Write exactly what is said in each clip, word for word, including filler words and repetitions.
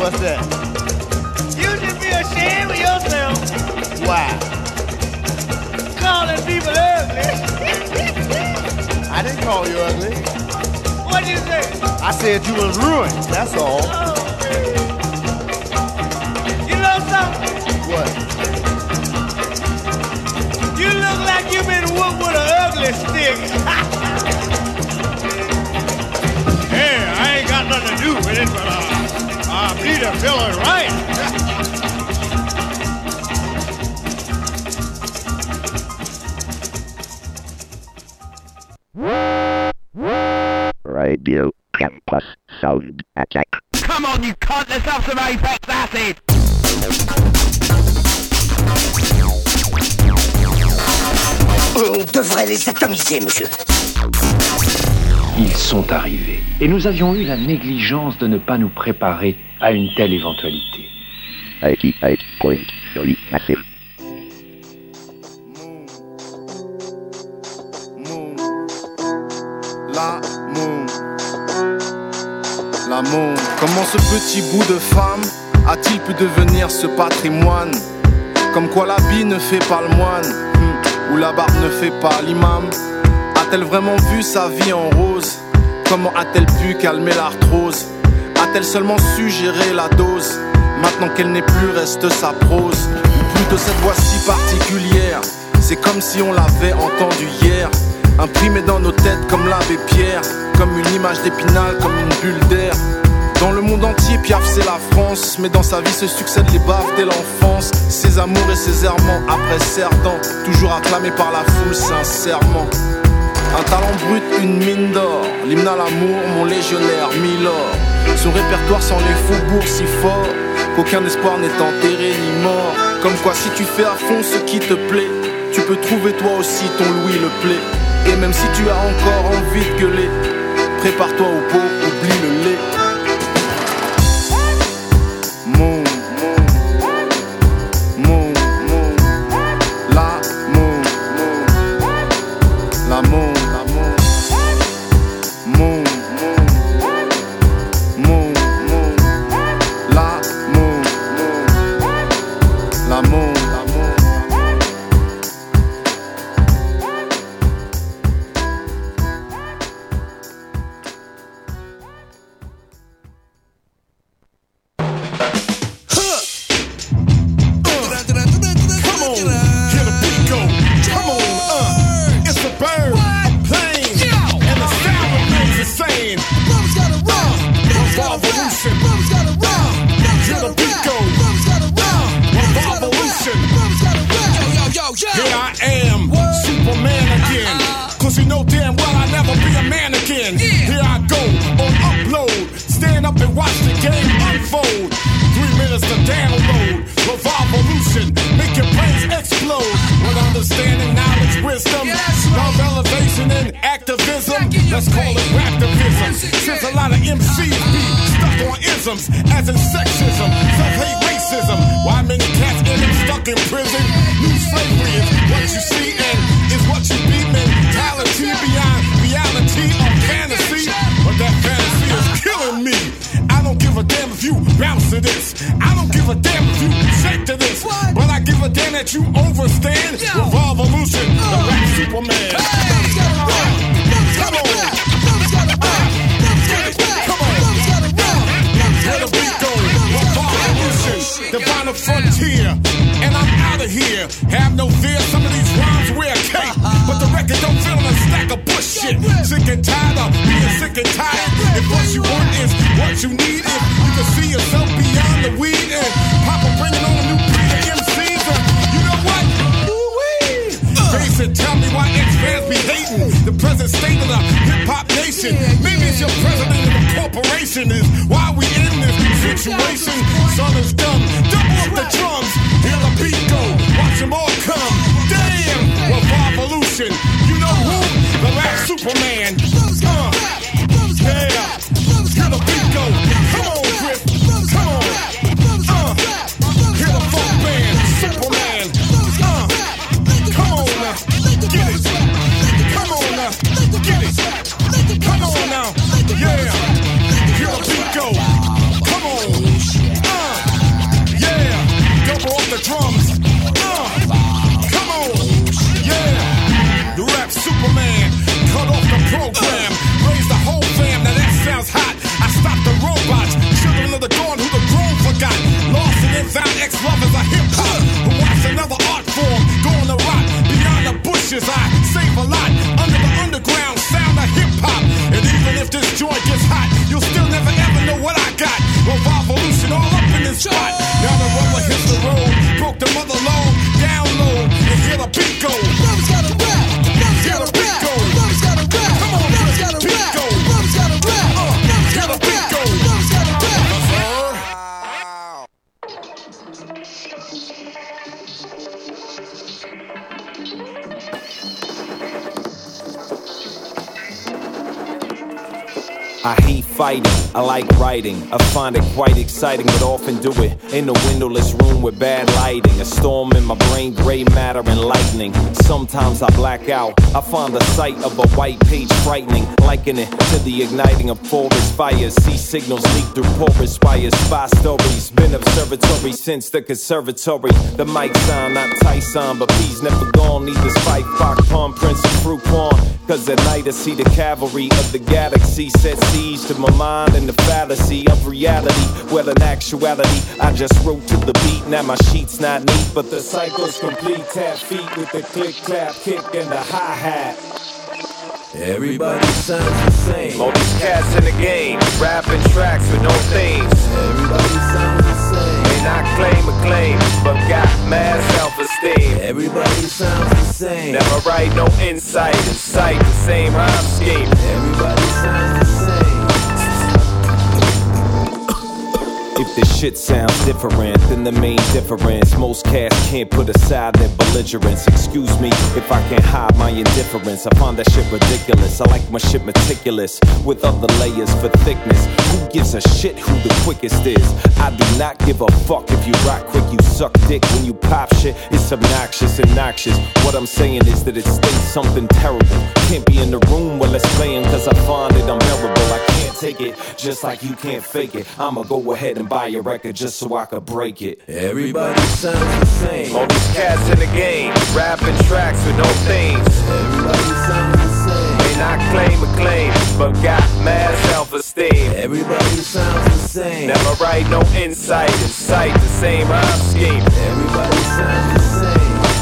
What's that? You should be ashamed of yourself. Why? Calling people ugly. I didn't call you ugly. What'd you say? I said you was ruined, that's all. Oh, you know something? What? You look like you've been whooped with an ugly stick. Hey, I ain't got nothing to do with it, but uh, I believe the fellow's right. Radio Campus Sound Attack. Come on, you cunt, let's have some Apex acid! On devrait les atomiser, monsieur. Ils sont arrivés, et nous avions eu la négligence de ne pas nous préparer à une telle éventualité. eighty-eight point three Massive. La moon, la moon. Comment ce petit bout de femme a-t-il pu devenir ce patrimoine? Comme quoi l'habit ne fait pas le moine, hmm, ou la barbe ne fait pas l'imam. A-t-elle vraiment vu sa vie en rose? Comment a-t-elle pu calmer l'arthrose? A-t-elle seulement su gérer la dose? Maintenant qu'elle n'est plus, reste sa prose. Ou plutôt cette voix si particulière, c'est comme si on l'avait entendue hier, imprimée dans nos têtes comme l'abbé Pierre, comme une image d'Épinal, comme une bulle d'air. Dans le monde entier, Piaf c'est la France, mais dans sa vie se succèdent les baves dès l'enfance. Ses amours et ses errements après Cerdan, toujours acclamés par la foule sincèrement. Un talent brut, une mine d'or, l'hymne à l'amour, mon légionnaire Milord. Son répertoire sans les faubourgs si fort qu'aucun espoir n'est enterré ni mort. Comme quoi si tu fais à fond ce qui te plaît, tu peux trouver toi aussi ton Louis le plaît. Et même si tu as encore envie de gueuler, prépare-toi au pot, oublie le lait. Moon, moon, moon, la moon, la moon, moon, moon, la moon, la moon. As in sexism, self-hate racism. Why many cats end up stuck in prison? New slavery is what you see and is what you be. Mentality beyond reality or fantasy. But that fantasy is killing me. I don't give a damn if you bounce to this. I don't give a damn if you shake to this. But I give a damn that you overstand Revolution, the rap Superman. Come on. Divine frontier, and I'm out of here. Have no fear, some of these rhymes wear a cape, but the record don't fill in a stack of bullshit. Sick and tired of being sick and tired. If what you want is what you need, if you can see yourself beyond the weed, and Papa bringing on a new breed of M Cs, and you know what? Ooh-wee. Face it, tell me why X-fans be hating the present state of the hip-hop nation. Maybe it's your president of the corporation is why we in this situation. Son is dumb, double up the drums. Hear the beat go, watch them all come. Damn, Revolution. You know who? The rap Superman. Uh, yeah, hear the beat go. Come on, Griff. Come on. Uh, hear the funk band. Superman. Uh, come on now. Get it. Come on now. Get it. Come on now. Yeah. Hear the beat go. Come on. I hate fighting, I like writing. I find it quite exciting, but often do it in a windowless room with bad lighting. A storm in my brain, gray matter and lightning. Sometimes I black out. I find the sight of a white page frightening, liken it to the igniting of forest fires. See signals leak through porous wires. Spy stories, been observatory since the conservatory. The mic sound, not Tyson, but P's never gone. Neither Spike, Fox, Palm, Prince, or Fruit Quan. Cause at night I see the cavalry of the galaxy set siege to my mind and the fallacy of reality. Well, in actuality, I just wrote to the beat. Now my sheet's not neat, but the cycle's complete. Tap feet with the click, clap, kick, and the hi-hat. Everybody sounds the same. All these cats in the game, rapping tracks with no themes. Everybody sounds the same. May not claim acclaim, but got mad self-esteem. Everybody sounds the same. Never write no insight, incite the same rhyme scheme. Everybody sounds the same. If this shit sounds different than the main difference, most cats can't put aside their belligerence. Excuse me if I can't hide my indifference. I find that shit ridiculous. I like my shit meticulous, with other layers for thickness. Who gives a shit who the quickest is? I do not give a fuck if you rock quick, you suck dick when you pop shit. It's obnoxious and noxious. What I'm saying is that it stinks something terrible. Can't be in the room while it's playing, cause I find it unbearable. I can't take it, just like you can't fake it. I'ma go ahead and buy your record just so I could break it. Everybody sounds the same. All these cats in the game, rapping tracks with no themes. Everybody sounds the same. May not claim acclaim, but got mad self-esteem. Everybody sounds the same. Never write no insight, incite the same rhyme scheme. Everybody sounds the same.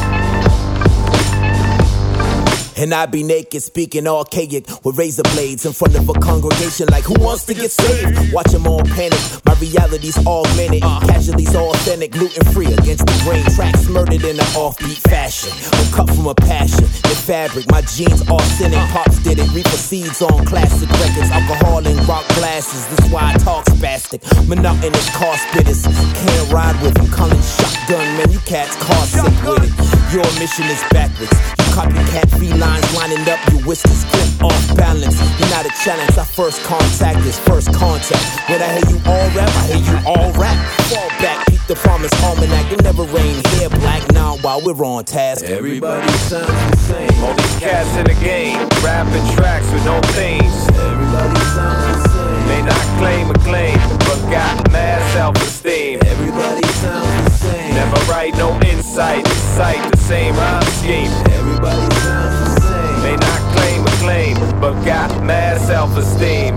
And I be naked, speaking archaic with razor blades in front of a congregation like who wants to get saved? Watch them all panic, my reality's augmented. Casualties authentic, gluten-free against the grain. Tracks murdered in an offbeat fashion. I'm cut from a passion, the fabric, my jeans authentic. Pops did it, reaper seeds on classic records. Alcohol and rock glasses, that's why I talk spastic. Monotonous car spitters, can't ride with them. Calling shotgun, man, you cats car sick with it. Your mission is backwards. Copycat felines lining up, your whiskers clip off balance. You're not a challenge, our first contact is first contact. When I hear you all rap, I hear you all rap. Fall back, keep the promise almanac. It'll never rain here, black now while we're on task. Everybody sounds the same. All these cats in the game, rapping tracks with no themes. Everybody sounds the same. May not claim acclaim, but got mad self-esteem. Everybody sounds the same. Never write no insight, incite the same rhyme scheme. Everybody sounds the same. May not claim acclaim, but got mad self-esteem.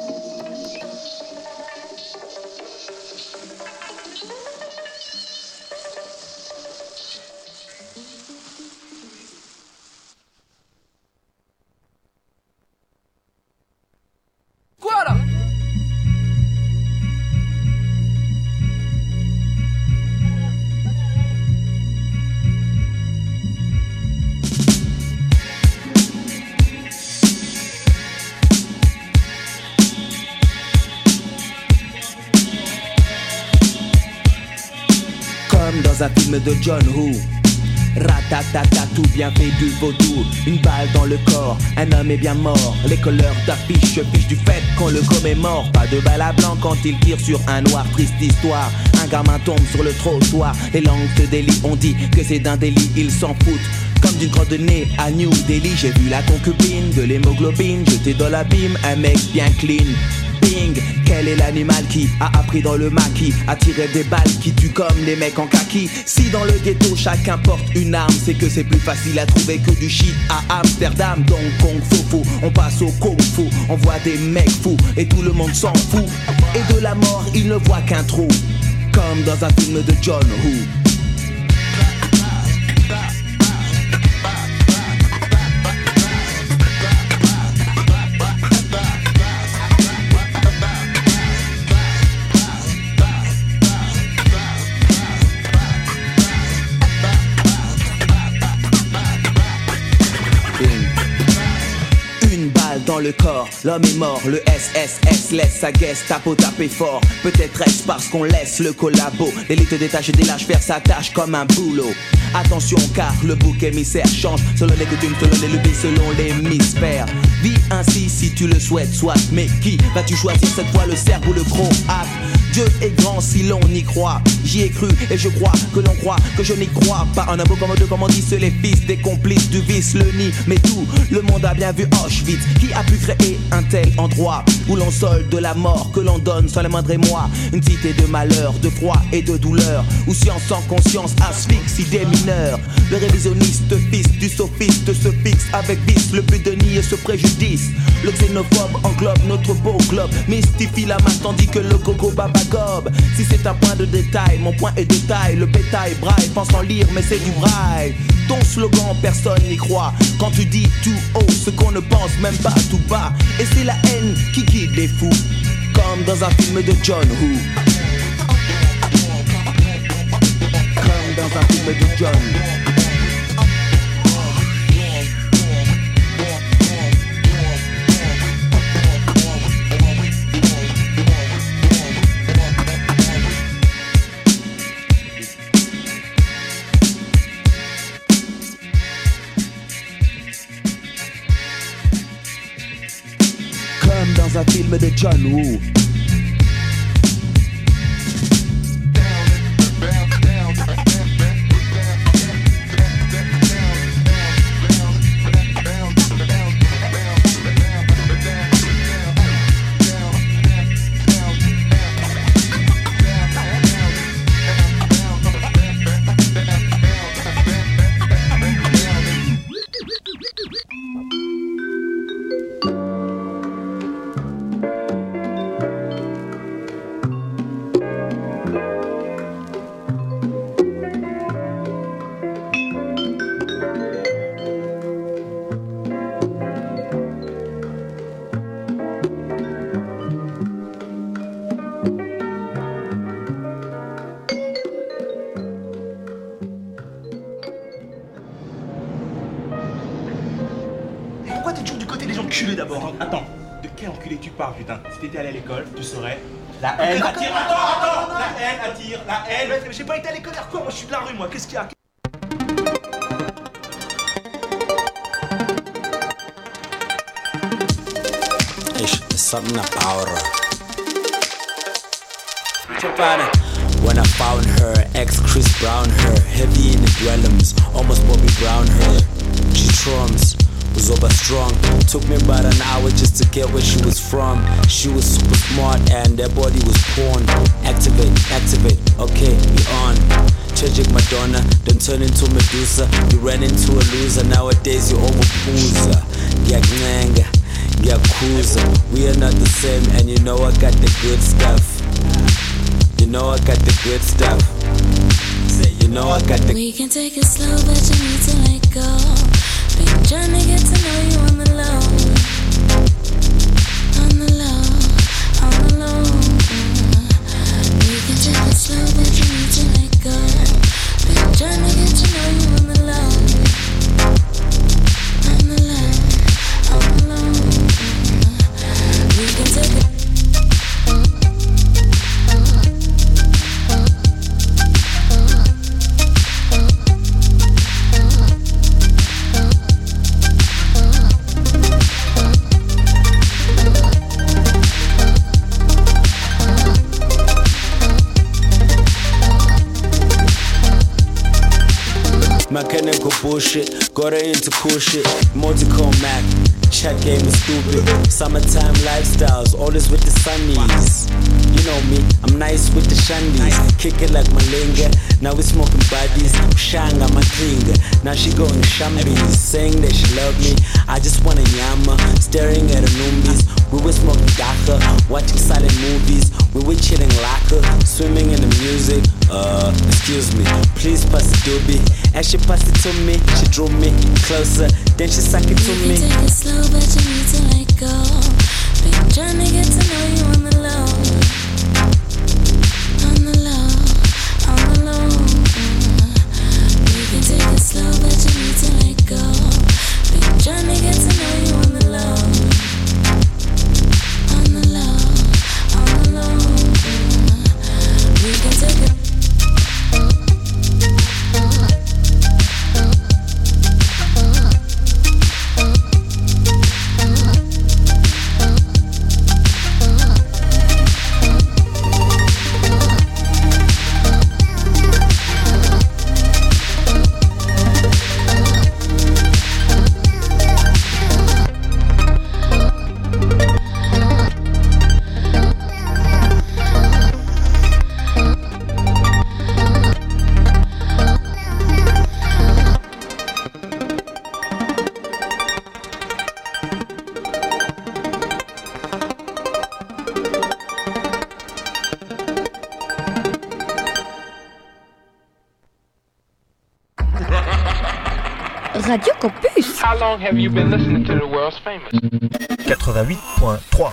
Dans un film de John Woo, ratatata, tout bien fait du vaudou. Une balle dans le corps, un homme est bien mort. Les couleurs d'affiche se fichent du fait qu'on le commémore. Pas de balle à blanc quand il tire sur un noir, triste histoire. Un gamin tombe sur le trottoir. Les langues se délient, on dit que c'est d'un délit, ils s'en foutent. Comme d'une crotte de nez à New Delhi, j'ai vu la concubine de l'hémoglobine jeter dans l'abîme, un mec bien clean. Bing, quel est l'animal qui a appris dans le maquis à tirer des balles qui tuent comme les mecs en kaki? Si dans le ghetto chacun porte une arme, c'est que c'est plus facile à trouver que du shit à Amsterdam. Donc Kung Fu Fu, on passe au Kung Fu. On voit des mecs fous et tout le monde s'en fout. Et de la mort, il ne voit qu'un trou, comme dans un film de John Woo. Dans le corps, mort, l'homme est mort, le S S S laisse sa guest, tape au taper fort. Peut-être est-ce parce qu'on laisse le collabo. L'élite détache et délâche faire sa tâche comme un boulot. Attention car le bouc émissaire change selon les coutumes, selon les lubies, selon l'hémisphère. Vis ainsi si tu le souhaites, soit. Mais qui vas-tu choisir cette fois, le cerf ou le gros hâte? Dieu est grand si l'on y croit. J'y ai cru et je crois que l'on croit que je n'y crois pas. En un mot comme deux, comme on dit, c'est les fils des complices du vice, le nid. Mais tout le monde a bien vu Auschwitz. Qui a pu créer un tel endroit où l'on solde de la mort que l'on donne sans le moindre émoi? Une cité de malheur, de froid et de douleur, où science sans conscience asphyxie des mineurs. Le révisionniste fils du sophiste se fixe avec vice le but de nier ce préjudice. Le xénophobe englobe notre beau globe, mystifie la masse tandis que le gogo babagobe. Si c'est un point de détail, mon point est de taille. Le bétail braille, pense en lire mais c'est du braille. Ton slogan personne n'y croit quand tu dis tout haut ce qu'on ne pense même pas tout bas. Et c'est la haine qui guide les fous, comme dans un film de John Woo. Comme dans un film de John Woo. Dans un film de John Woo. Putain, si t'étais allé à l'école, tu saurais. La haine attire. Attends, attends, la haine attire, la haine. Mais j'ai pas été à l'école hier quoi, moi je suis de la rue, moi, qu'est-ce qu'il y a? Ish, there's something about her. When I found her, ex Chris Brown her, heavy in the dwellings, almost Bobby Brown her. She trumps. Was over strong. Took me about an hour just to get where she was from. She was super smart and her body was porn. Activate, activate, okay, be on. Tragic Madonna, don't turn into Medusa. You ran into a loser, nowadays you overpooza. Yagnanga, Yakuza. We are not the same and you know I got the good stuff. You know I got the good stuff. You know I got the. We can take it slow but you need to let go. Been trying to get to know you on the low. On the low, on the low. We can take it slow but you need to let go. Been trying to get to know you on the low. On the low, on the low. We can take it. Mechanical bullshit, got her into cool shit. Multicom Mac, chat game is stupid. Summertime lifestyles, always with the sunnies. You know me, I'm nice with the shandies. Kick it like Malenga, now we smoking bodies. Shanga my finger, now she going shambies. Saying that she love me, I just wanna yama. Staring at her noobies, we were smoking daka. Watching silent movies, we were chilling laka. Swimming in the music, uh, excuse me. Please pass the doobie. As she passed it to me, she drew me closer, then she sucked it to you me. Can take it slow, but you need to let go. Been trying to get to know you on the low. On the low, on the low. You can take it slow, but you need to let go. Been trying to get to know you on the low. Radio Campus. How long have you been listening to the world's famous? quatre-vingt-huit point trois.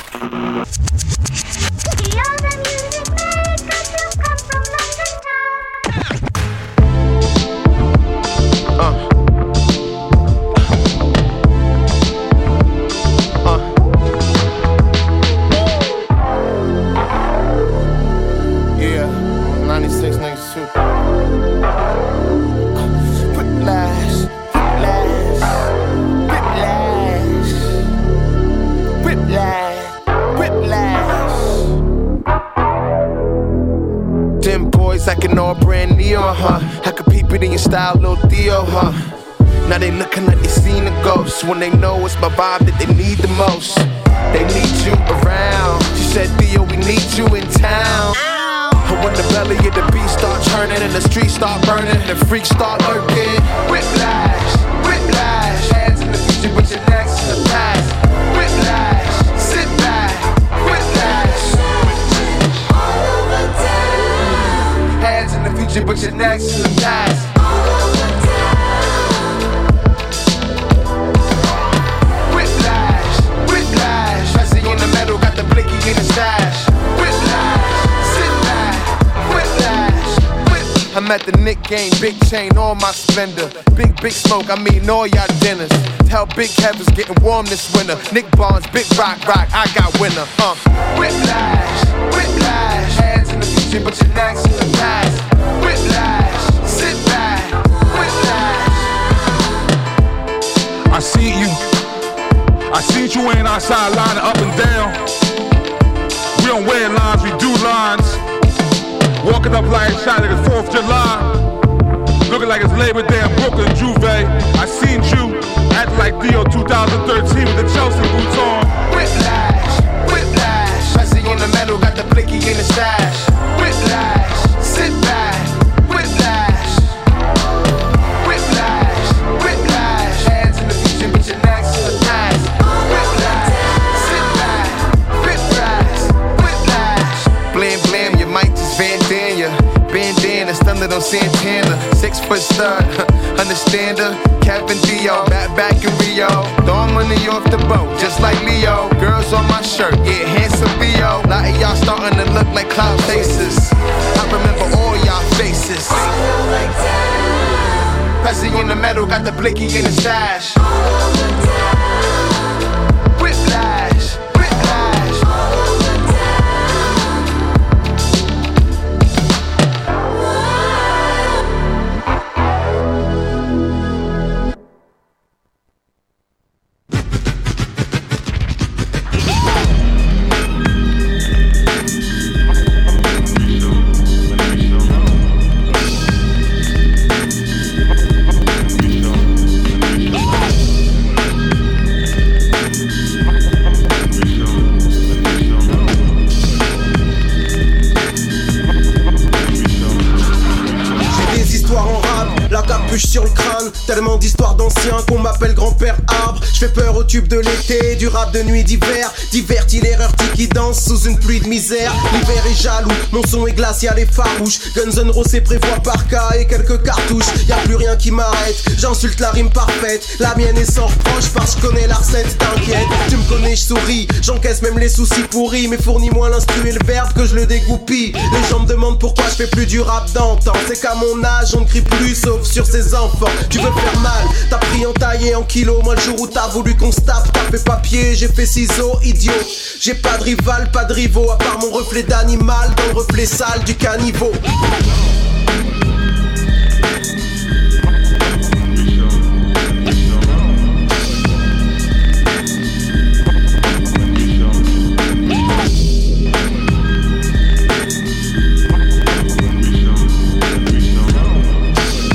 Uh. ninety-six niggas too. Whiplash, whiplash, whiplash, whiplash, whiplash. Them boys acting all brand new, huh? I could peep it in your style, Lil Theo, huh? Now they looking like they seen a ghost when they know it's my vibe that they need the most. They need you around. She said, Theo, we need you in town. When the belly of the beast start turning and the streets start burning and the freaks start lurking. Whiplash, whiplash. Hands in the future but your neck's in the past. Whiplash, sit back. Whiplash. All over town. Hands in the future but your neck's in the past. All over town. Whiplash, whiplash. I see in the metal, got the blicky in the stash. I'm at the Nick game, big chain, all my splendor. Big, big smoke, I mean all y'all dinners. Tell Big Kevin's getting warm this winter. Nick Barnes, big rock, rock, I got winner. Uh. Whiplash, whiplash. Hands in the future, but your neck's in the past. Whiplash, sit back. Whiplash. I see you. I see you ain't outside lining up and down. We don't wear lines, we do lines. Walking up like shot like it's fourth of July. Looking like it's Labor Day in Brooklyn, Juve. I seen you acting like Theo twenty thirteen with the Chelsea boots on. Whiplash, whiplash. I see in the metal, got the blicky in the stash. Whiplash, sit back. Whiplash, whiplash, whiplash. Hands in the future, but your neck's in the past. Whiplash, sit back. Whiplash, whiplash. Blam, blam, your mic just Van Dania, bandana, stunted on Santana, six foot stud, understand her, Kevin Dio, back back in Rio, throwing money off the boat, just like Leo, girls on my shirt, yeah, handsome Theo, a lot of y'all starting to look like cloud faces, I remember all y'all faces, Pressing in the metal, got the blicky in the stash, whiplash, whiplash, sur le crâne, tellement d'histoires d'anciens qu'on m'appelle grand-père arbre. Je fais peur au tube de l'été, du rap de nuit d'hiver. Divertis l'erreur qui danse sous une pluie de misère. L'hiver est jaloux, mon son est glacial et farouche. Guns N' Roses prévoit par cas et quelques cartouches. Y'a plus rien qui m'arrête, j'insulte la rime parfaite. La mienne est sans reproche parce que je connais la recette, t'inquiète. Tu me connais, je souris, j'encaisse même les soucis pourris. Mais fournis-moi l'instru et le verbe que je le dégoupille. Les gens me demandent pourquoi je fais plus du rap d'antan. C'est qu'à mon âge on ne crie plus sauf sur ses enfants. Tu veux faire mal, t'as pris en taille et en kilo. Moi le jour où t'as voulu qu'on se tape, t'as fait papier, j'ai fait ciseaux, idiot. J'ai pas de rival, pas de rivaux, à part mon reflet d'animal dans le reflet sale du caniveau.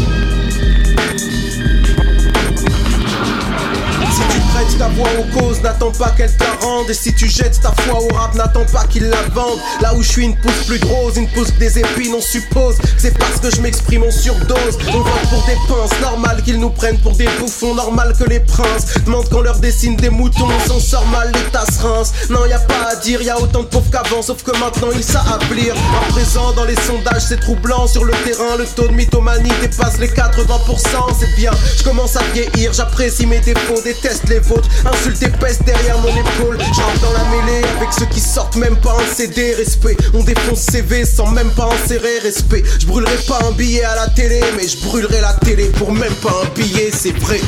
Ta voix aux causes n'attends pas qu'elle te la rende. Et si tu jettes ta foi au rap, n'attends pas qu'il la vende. Là où je suis, une pousse plus de rose, une pousse que des épines. On suppose que c'est parce que je m'exprime en surdose. On vote pour des pinces, normal qu'ils nous prennent pour des bouffons. Normal que les princes demandent qu'on leur dessine des moutons. On s'en sort mal, l'État se rince. Non, y a pas à dire, y a autant de pauvres qu'avant. Sauf que maintenant ils savent appeler. À présent dans les sondages c'est troublant. Sur le terrain le taux de mythomanie dépasse les quatre-vingts pour cent. C'est bien, je commence à vieillir. J'apprécie mes défauts, déteste les vôtres. Insulte et peste derrière mon épaule. Je rentre dans la mêlée avec ceux qui sortent même pas un C D. Respect, on défonce C V sans même pas insérer. Respect, je brûlerai pas un billet à la télé, mais je brûlerai la télé pour même pas un billet, c'est vrai.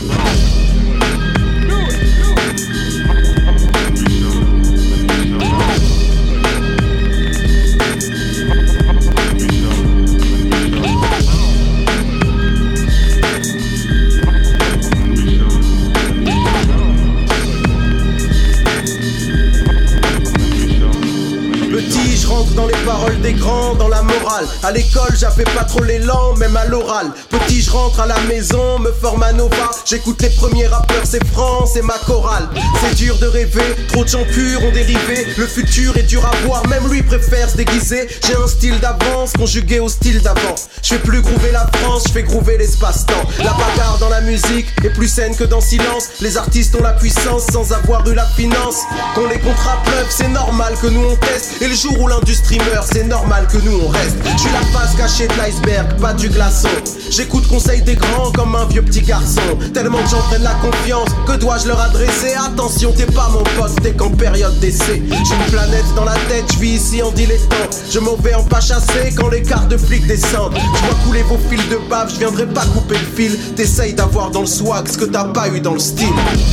Dans les paroles des grands, dans la morale. À l'école, j'avais pas trop l'élan, même à l'oral. Petit, je rentre à la maison, me forme à Nova. J'écoute les premiers rappeurs, c'est France et ma chorale. C'est dur de rêver, trop de gens purs ont dérivé. Le futur est dur à voir, même lui préfère se déguiser. J'ai un style d'avance, conjugué au style d'avant. Je fais plus groover la France, je fais groover l'espace-temps. La bagarre dans la musique est plus saine que dans silence. Les artistes ont la puissance sans avoir eu la finance. Qu'on les contrats pleuvent, c'est normal que nous on teste. Et le jour où l'industrie meurt, c'est normal que nous on reste. Je suis la face cachée de l'iceberg, pas du glaçon. J'écoute conseil des grands comme un vieux petit garçon. Tellement que j'en prenne la confiance, que dois-je leur adresser? Attention, t'es pas mon pote, t'es qu'en période d'essai. J'ai une planète dans la tête, je vis ici en dilettant. Je m'en vais en pas chasser quand les cartes de flics descendent. Je vois couler vos fils de bave, je viendrai pas couper le fil. T'essayes d'avoir dans le swag ce que t'as pas eu dans le style.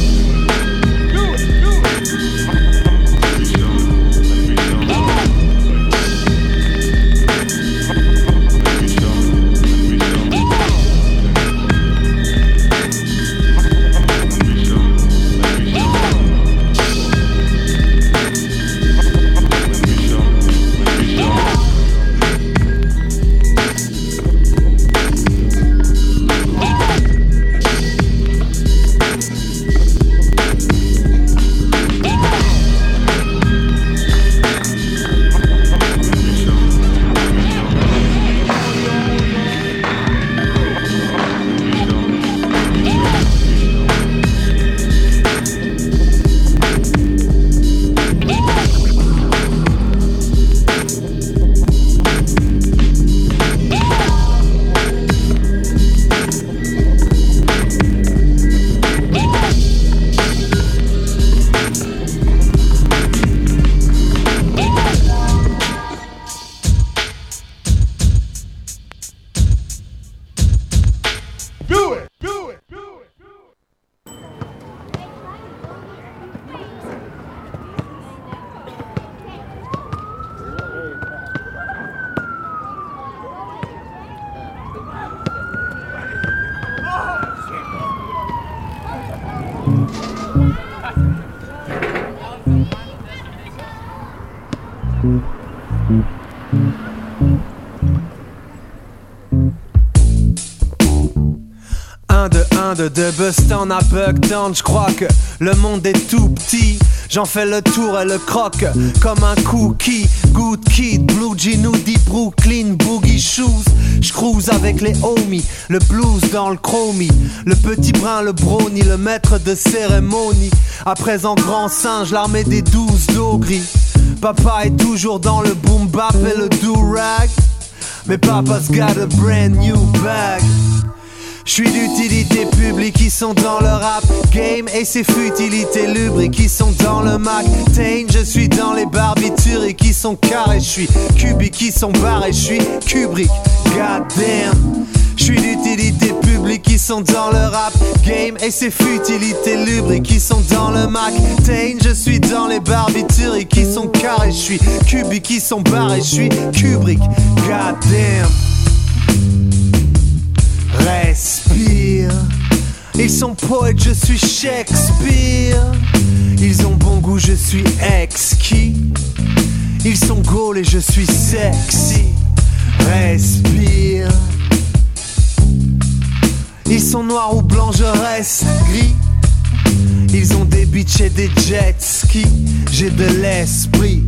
De, de Buston à Bucktown, je crois que le monde est tout petit. J'en fais le tour et le croque comme un cookie. Good kid, blue jean, hoodie, Brooklyn, boogie shoes. J'cruise avec les homies, le blues dans le chromie. Le petit brin, le brownie, le maître de cérémonie. À présent grand singe, l'armée des douze dos gris. Papa est toujours dans le boom bap et le do-rag. Mais papa's got a brand new bag. J'suis d'utilité publique qui sont dans le rap game et ses futilités lubriques qui sont dans le Mac Tain. Je suis dans les barbitures qui sont carrés. J'suis cubique qui sont barrés. J'suis Kubrick, goddamn. J'suis d'utilité publique qui sont dans le rap game et ses futilités lubriques qui sont dans le Mac Tain. Je suis dans les barbitures qui sont carrés. J'suis cubique qui sont barrés. J'suis Kubrick, goddamn. Respire. Ils sont poètes, je suis Shakespeare. Ils ont bon goût, je suis exquis. Ils sont gaules et je suis sexy. Respire. Ils sont noirs ou blancs, je reste gris. Ils ont des bitches et des jet skis. J'ai de l'esprit.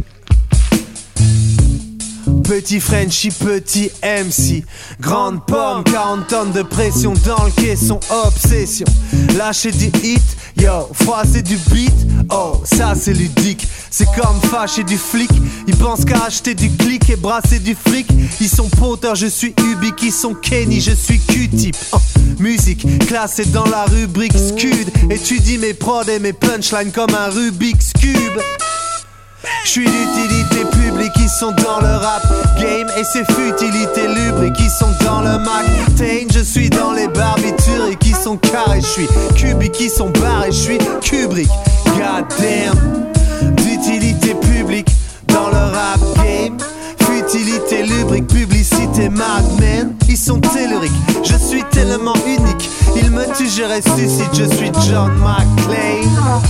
Petit Frenchie, petit M C. Grande pomme, quarante tonnes de pression dans le caisson, obsession. Lâcher du hit, yo, froisser du beat. Oh, ça c'est ludique. C'est comme fâcher du flic. Ils pensent qu'à acheter du clic et brasser du fric. Ils sont Potter, je suis Ubik. Ils sont Kenny, je suis Q-tip. Oh, musique classée dans la rubrique Scud. Étudie mes prods et mes punchlines comme un Rubik's Cube. J'suis l'utilité publique, ils sont dans le rap game. Et c'est futilité lubrique, ils sont dans le Mac Tain. Je suis dans les barbitures qui sont carrés. J'suis cubique, qui sont barrés. J'suis Kubrick, goddamn. D'utilité publique dans le rap game. Futilité lubrique, publicité madman. Ils sont telluriques, je suis tellement unique. Ils me tuent, je ressuscite, je suis John McClane.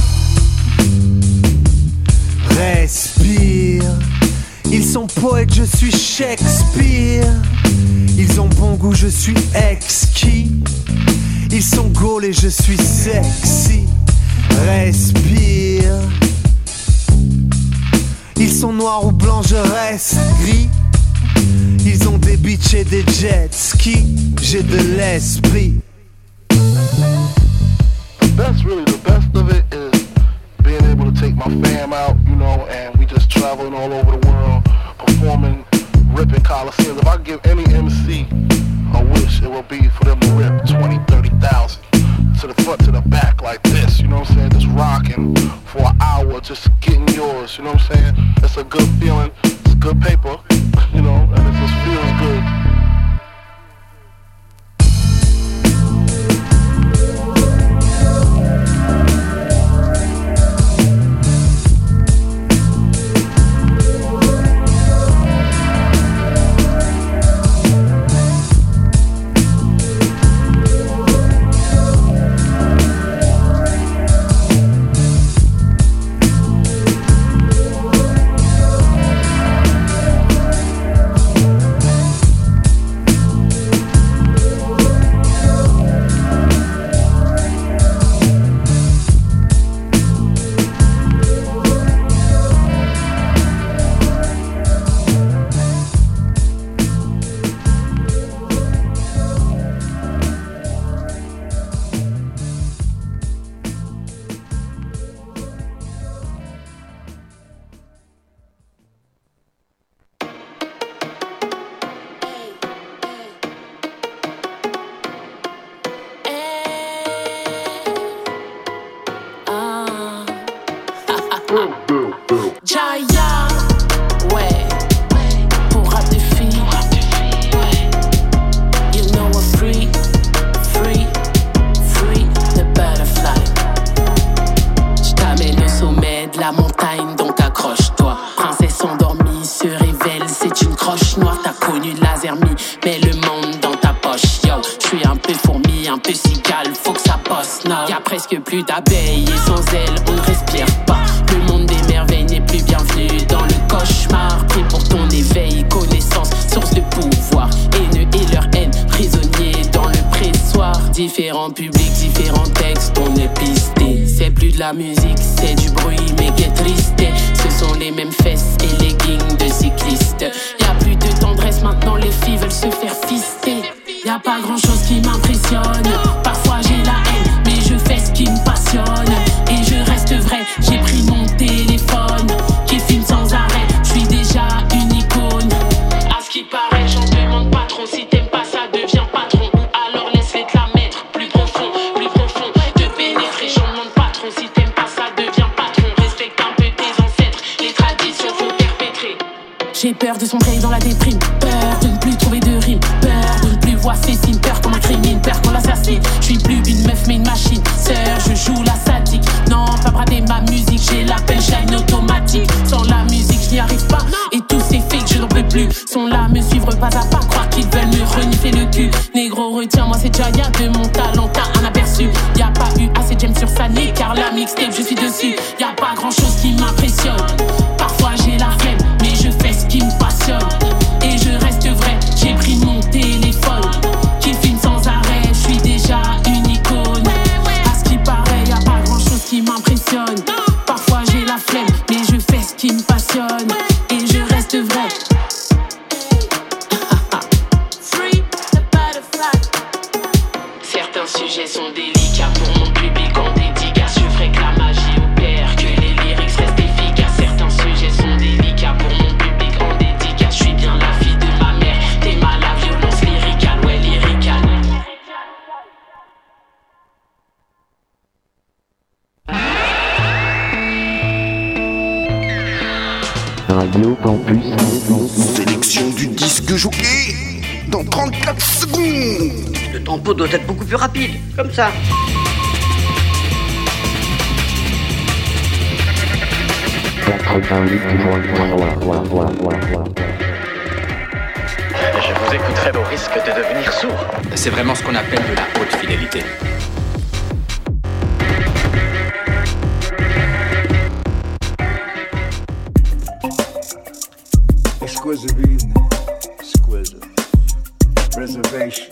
Respire. Ils sont poètes, je suis Shakespeare. Ils ont bon goût, je suis exquis. Ils sont gaulés, je suis sexy. Respire. Ils sont noirs ou blancs, je reste gris. Ils ont des bitches et des jet skis. J'ai de l'esprit. That's really the best of it is being able to take my fam out, you know, and we just traveling all over the world, performing, ripping Coliseums. If I give any M C a wish, it will be for them to rip twenty, thirty thousand to the front, to the back like this, you know what I'm saying? Just rocking for an hour, just getting yours, you know what I'm saying? It's a good feeling, it's good paper, you know, and it just feels good. Jaya, ouais, pour rap de filles, you know I'm free, free, free, the butterfly. J't'amène au sommet de la montagne, donc accroche-toi. Princesse endormie se révèle, c'est une croche noire. T'as connu la zermie, mets le monde dans ta poche. Yo, j'suis un peu fourmi, un peu cigale, faut que ça bosse. No, y'a presque plus d'abeilles et sans elles, on ne respire pas. Le monde des merveilles n'est plus bienvenu dans le cauchemar. Pris pour ton éveil, connaissance, source de pouvoir. Haineux et leur haine, prisonniers dans le pressoir. Différents publics, différents textes, on est pisté. C'est plus de la musique, c'est du bruit, mais qu'est triste. Ce sont les mêmes fesses et leggings de cyclistes. Y'a plus de tendresse, maintenant les filles veulent se faire fister. Y'a pas grand chose qui m'impressionne. Parfois j'ai la haine, mais je fais ce qui me passionne. Et je reste vrai, j'ai pris mon téléphone qui filme sans arrêt, je suis déjà une icône. À ce qui paraît, j'en demande pas trop. Si t'aimes pas ça, deviens patron. Alors laisse-les te la mettre plus profond, plus profond. Te pénétrer, j'en demande pas trop. Si t'aimes pas ça, deviens patron. Respecte un peu tes ancêtres, les traditions faut perpétrer. J'ai peur de sombrer dans la déprime, peur de ne plus trouver de rime, peur de ne plus voir ses signes, peur qu'on m'incrimine, peur qu'on l'assassine. Je suis plus une meuf mais une machine, sœur, je joue la sadique. Non, pas brader ma musique, j'ai la punchline automatique. Sans la musique, je n'y arrive pas. Et tous ces fakes, je n'en peux plus. Sont là, me suivre pas à pas, croire qu'ils veulent me renifler le cul. Négro, retiens-moi, c'est Jaya, de mon talent, t'as un aperçu. Y'a pas eu assez de j'aime sur Sané, car la mixtape, je suis dessus. Y'a pas grand chose qui m'impressionne. Parfois j'ai la flemme, mais je fais ce qui me passionne. Et je reste vrai, j'ai pris mon téléphone qui filme sans arrêt, je suis déjà une icône. À ce qui paraît, y'a pas grand chose qui de jockey dans trente-quatre secondes. Le tempo doit être beaucoup plus rapide, comme ça. Je vous écouterai au risque de devenir sourd. C'est vraiment ce qu'on appelle de la haute fidélité. Exquisite evening, exquisite. Reservations,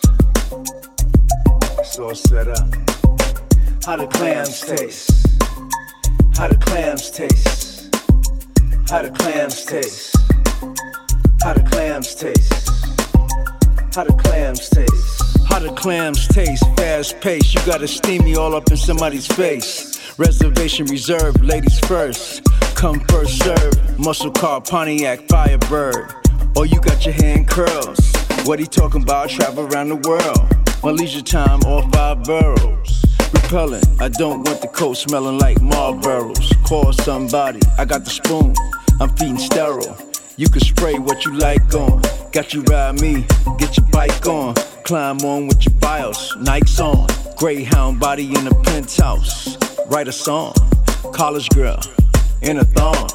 it's all set up. How the clams taste? How the clams taste? How the clams taste? How the clams taste? How the clams taste? How the clams taste? Fast pace, you gotta steam me all up in somebody's face. Reservation reserved, ladies first. Come first serve, muscle car, Pontiac, Firebird. Oh, you got your hand curls. What he talking about? Travel around the world. My leisure time, all five boroughs. Repellent, I don't want the coat smelling like Marlboros. Call somebody, I got the spoon. I'm feeding sterile. You can spray what you like on. Got you ride me, get your bike on. Climb on with your BIOS, Nikes on. Greyhound body in a penthouse. Write a song, college girl in a thong.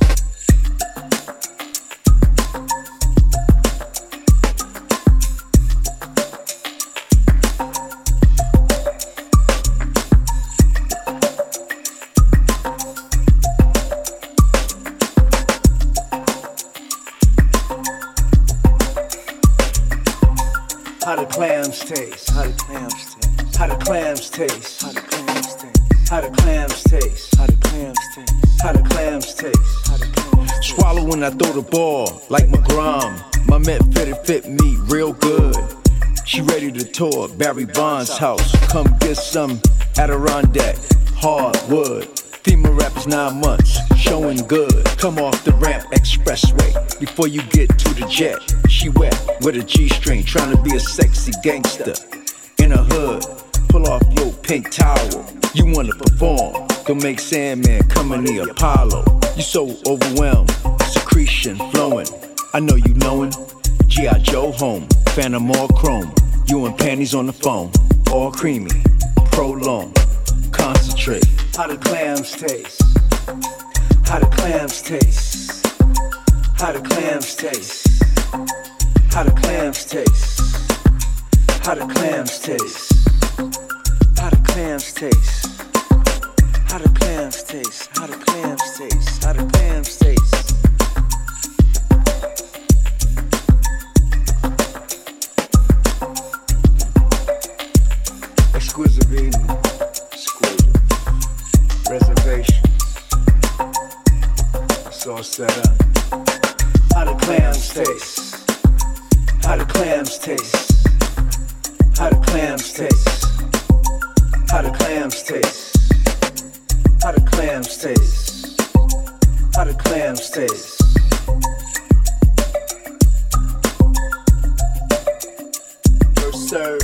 How the clams taste? How the clams taste? How the clams taste? How the clams taste? How the clams taste? How the clams taste? How the clams taste? How the clams taste? Swallow when I throw the ball, like McGrom. My Met fitted fit me real good. She ready to tour Barry Bonds' house. Come get some Adirondack, hardwood. Female rappers nine months, showing good. Come off the ramp expressway before you get to the jet. She wet with a G-string, trying to be a sexy gangster. In a hood, pull off your pink towel. You wanna perform, don't make Sandman come in the Apollo. You so overwhelmed, secretion flowing. I know you knowin'. G I. Joe home, Phantom all chrome. You and panties on the phone, all creamy, prolong, concentrate. How the clams taste? How the clams taste? How the clams taste? How the clams taste? How the clams taste? How the clams taste? How the clams taste? How the clams taste? How the clams taste? Exquisite evening, exquisite. Reservation, it's all set up. How the clams taste? How the clams taste? How the clams taste? How the clams taste? How the clams taste? How the clams taste? First serve.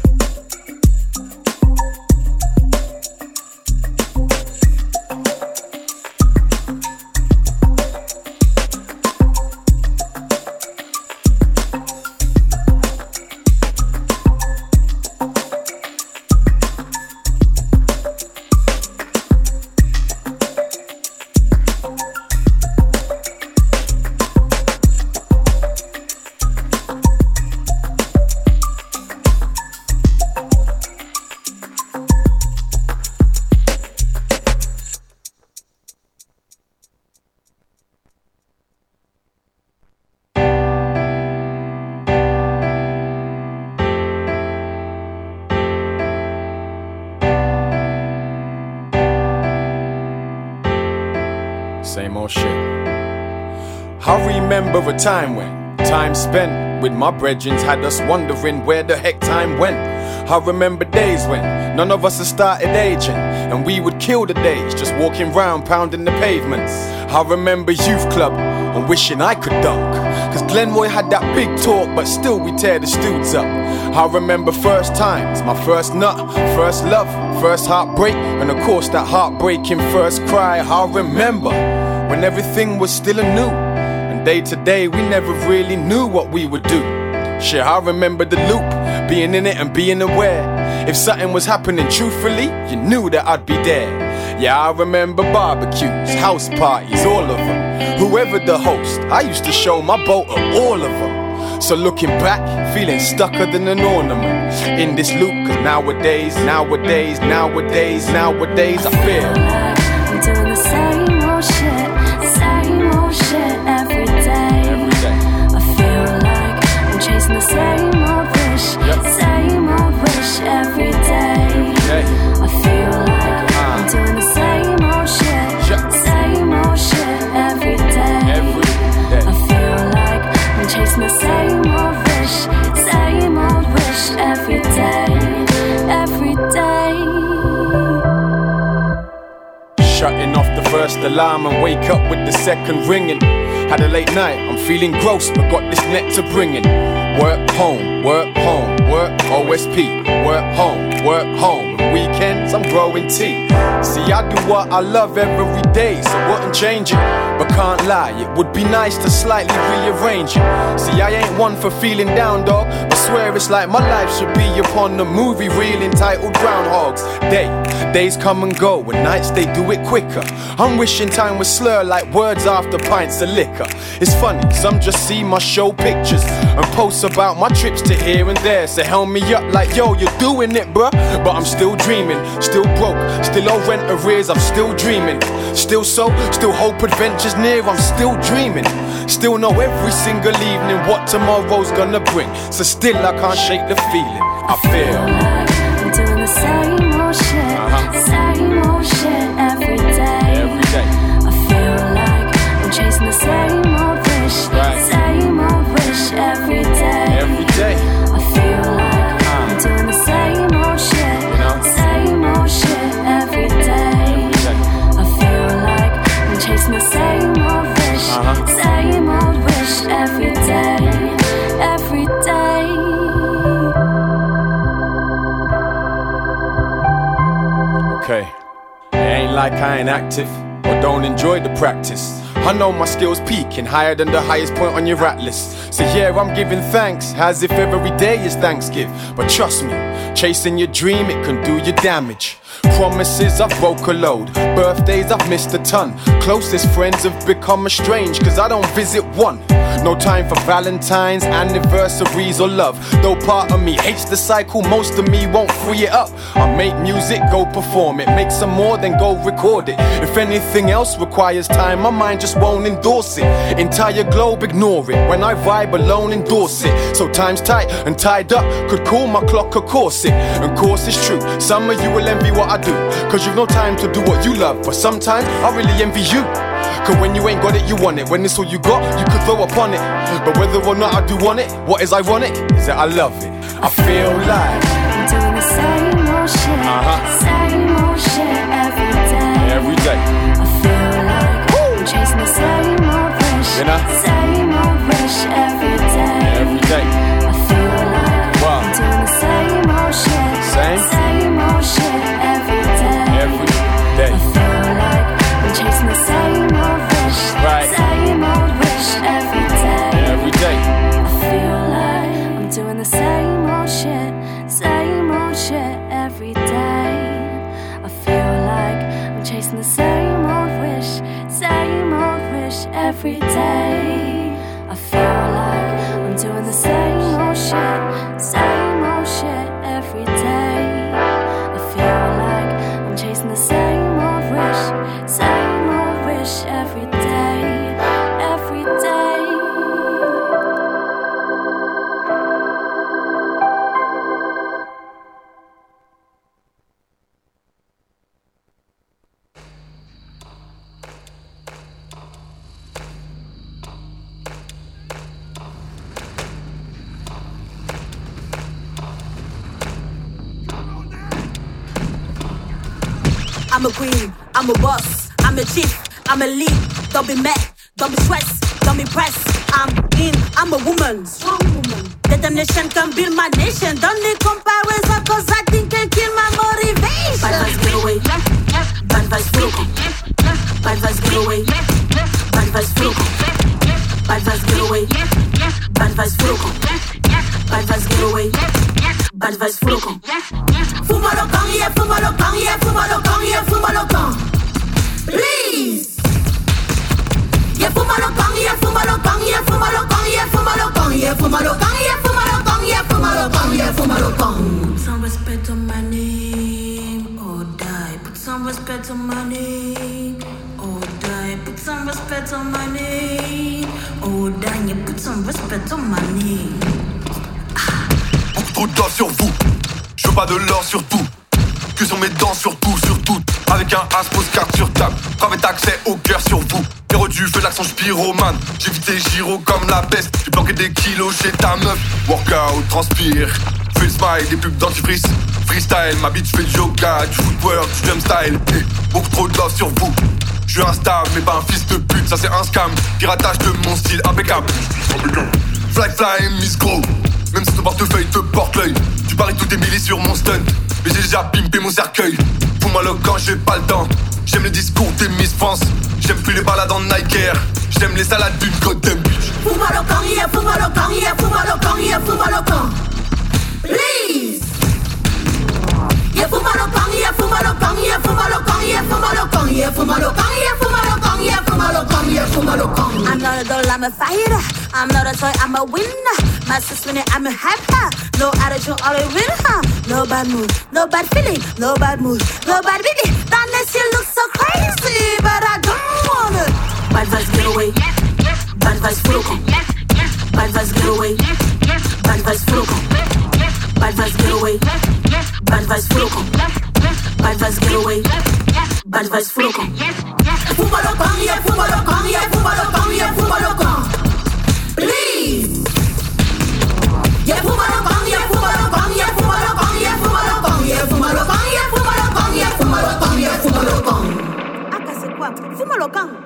Same old shit. I remember a time when time spent with my brethren had us wondering where the heck time went. I remember days when none of us had started aging, and we would kill the days just walking round pounding the pavements. I remember youth club and wishing I could dunk, cause Glenroy had that big talk, but still we tear the studs up. I remember first times, my first nut, first love, first heartbreak, and of course that heartbreaking first cry. I remember when everything was still anew, and day to day, we never really knew what we would do. Shit, I remember the loop, being in it and being aware. If something was happening truthfully, you knew that I'd be there. Yeah, I remember barbecues, house parties, all of them. Whoever the host, I used to show my boat at all of them. So looking back, feeling stucker than an ornament in this loop, cause nowadays, nowadays, nowadays, nowadays I feel I'm doing the same old shit, same old shit every day. Every day. I feel like I'm chasing the same old wish, yep. same old wish every day. Every day. I feel like uh. I'm doing the same old shit, yep. same old shit every day. Every day. I feel like I'm chasing the same old wish, same old wish every day, every day. Shutting off the first alarm and wake up with the second ringing. Had a late night, I'm feeling gross, but got this net to bringing. Work home, work home, work O S P. Work home, work home. And weekends, I'm growing tea. See, I do what I love every day, so wouldn't change it. But can't lie, it would be nice to slightly rearrange it. See, I ain't one for feeling down, dog. I swear it's like my life should be upon the movie reel entitled Groundhog's Day. Days come and go, and nights they do it quicker. I'm wishing time was slur like words after pints of liquor. It's funny, some just see my show pictures and posts about my trips to here and there. So help me up like, yo, you're doing it, bruh. But I'm still dreaming, still broke, still on rent arrears, I'm still dreaming. Still so, still hope adventures near, I'm still dreaming. Still know every single evening what tomorrow's gonna bring. So still I can't shake the feeling I feel like I'm doing the same old shit, uh-huh. same old shit every day. Every day. I feel like I'm chasing the same old wish, right. same old wish every day. Every day. I feel like uh. I'm doing the same old shit, you know? same old shit every day. Every day. I feel like I'm chasing the same old wish, uh-huh. same old wish every day, every day. Okay, it ain't like I ain't active or don't enjoy the practice. I know my skills peaking higher than the highest point on your atlas. So yeah, I'm giving thanks as if every day is Thanksgiving. But trust me, chasing your dream, it can do you damage. Promises, I've broke a load. Birthdays, I've missed a ton. Closest friends have become estranged, cause I don't visit one. No time for Valentine's, anniversaries or love. Though part of me hates the cycle, most of me won't free it up. I make music, go perform it. Make some more, then go record it. If anything else requires time, my mind just won't endorse it. Entire globe, ignore it. When I vibe alone, endorse it. So time's tight and tied up, could call my clock a corset. And course it's true, some of you will envy what I do, cause you've no time to do what you love. But sometimes I really envy you, cause when you ain't got it, you want it. When it's all you got, you could throw upon it. But whether or not I do want it, what is ironic is that I love it. I feel like I'm doing the same old shit, uh-huh. same old shit every day. Every day. I feel like Woo! I'm chasing the same old wish, you know? same old wish every day. Every day. I feel like wow. I'm doing the same old shit, same, same old shit every day. Every day. I feel like I'm chasing the same old wish, right. same old wish every day. Every day. I feel like I'm doing the same old shit, same old shit every day. I feel like I'm chasing the same old wish, same old wish every day. I feel like I'm doing the same old shit, same old shit every day. I feel like I'm chasing the same old wish, same old wish every day, every day. I'm a queen, I'm a boss, I'm a chief, I'm a lead. Don't be mad, don't be stressed, don't be pressed. I'm in, I'm a woman, strong woman. Determination can build my nation. Don't need comparison, cause I think can kill my motivation. Bad vibes get away, bad vibes flow. Bad vibes get away, bad vibes flow. Bad vibes full of bad vibes get away. Bad vibes full of Fuma lo gang, yeah, fuma lo gang, yeah, fuma lo gang, yeah, fuma lo gang. Please. Yeah, fuma lo gang, yeah, fuma lo gang, yeah, fuma lo gang, yeah, fuma lo gang, yeah, fuma lo gang, yeah, fuma lo gang, yeah, fuma lo gang, yeah, fuma lo gang. Put some respect on my name or die. Put some respect on my name or die. Put some respect on my name or die. Yeah, put some respect on my name. Beaucoup trop d'or sur vous. Je veux pas de l'or sur tout. Que sur mes dents, surtout, sur tout. Avec un as, pose carte sur table. Avec accès au cœur sur vous. Héros du feu de l'accent, j'pyromane. J'ai évité Giro comme la peste. J'ai planqué des kilos chez ta meuf. Workout, transpire. Fais le smile, des pubs dentifrice. Freestyle, ma bitch fait du yoga, du footwork, du jump style. Hey, beaucoup trop de love sur vous. J'suis instable, mais pas un fils de pute. Ça c'est un scam. Piratage de mon style impeccable. Fly fly, Miss Gros. Même si ton portefeuille te porte l'œil. Tu paries tout tes milliers sur mon stunt. Mais j'ai déjà pimpé mon cercueil. Fous-moi le camp, j'ai pas le temps. J'aime les discours des Miss France. J'aime plus les balades en Nike Air. J'aime les salades d'une goddamn bitch. Fous-moi le camp, yeah, fous-moi le camp, yeah, fous-moi le camp, yeah, fous-moi le camp. Please. Yeah, fous-moi le camp, yeah, fous-moi le camp, yeah, fous-moi le camp, yeah, fous-moi le camp, yeah, fous-moi le camp, yeah, fous-moi le camp, yeah, fous-moi le camp, yeah, fous-moi le camp. I'm not a doll, I'm a fighter. I'm not a toy, I'm a winner. My sis winning, I'm a hyper. No attitude, all a winner. No bad mood, no bad feeling, no bad mood, no bad baby. That makes you look so crazy, but I don't want it. Bad vibes get away. Bad vibes full of bad vibes get away. Bad vibes full of bad vibes get away. Bad vibes full of bad vibes get away. Bad vibes full of Fuma lo gang, yeah, fuma lo gang, yeah, fuma lo gang, yeah, fuma lo gang. Please. Yeah, fuma lo gang, yeah, fuma lo gang, yeah, fuma lo gang, yeah, fuma lo gang, yeah, fuma lo gang, yeah, fuma lo gang, yeah, fuma lo gang, yeah, fuma lo gang. Acá c'est quoi? Fuma lo gang.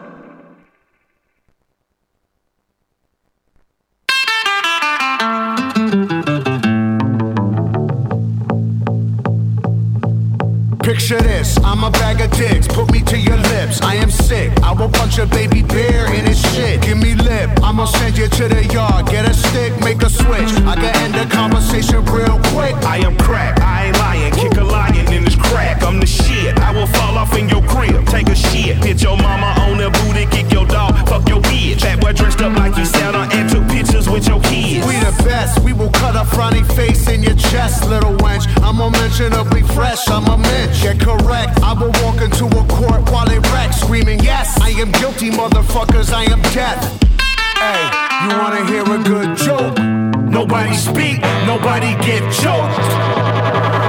Picture this, I'm a bag of dicks, put me to your lips. I am sick, I will punch a baby bear in his shit. Give me lip, I'ma send you to the yard. Get a stick, make a switch. I can end the conversation real quick. I am crack, I ain't lying. Kick a lion in this crack, I'm the shit. I will fall off in your crib, take a shit. Hit your mama on the booty, kick your dog, fuck your bitch. That boy dressed up like you Santa and took pictures with your kids. We the best, we will cut a frowny face in your chest, little wench. I'm unmentionably fresh, I'm a mensch. Get correct, I will walk into a court while it wrecks, screaming, yes, I am guilty, motherfuckers, I am death. Hey, you wanna hear a good joke? Nobody speak, nobody get choked.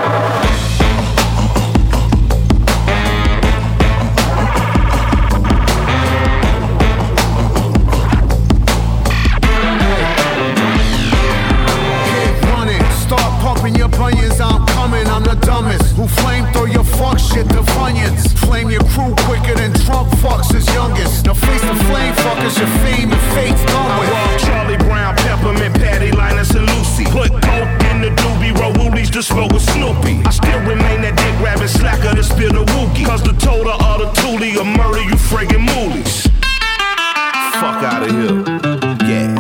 Your bunions, I'm coming, I'm the dumbest. Who flame throw your fuck shit to funyuns. Flame your crew quicker than Trump fucks his youngest. Now face the flame fuckers, your fame and fate's done with. I walk Charlie Brown, Peppermint, Patty, Linus, and Lucy. Put coke in the doobie, roll woolies to smoke with Snoopy. I still remain that dick rabbit slacker to spill the wookie. Cause the total of the toolie will murder you friggin' moolies. Fuck out of here. Yeah.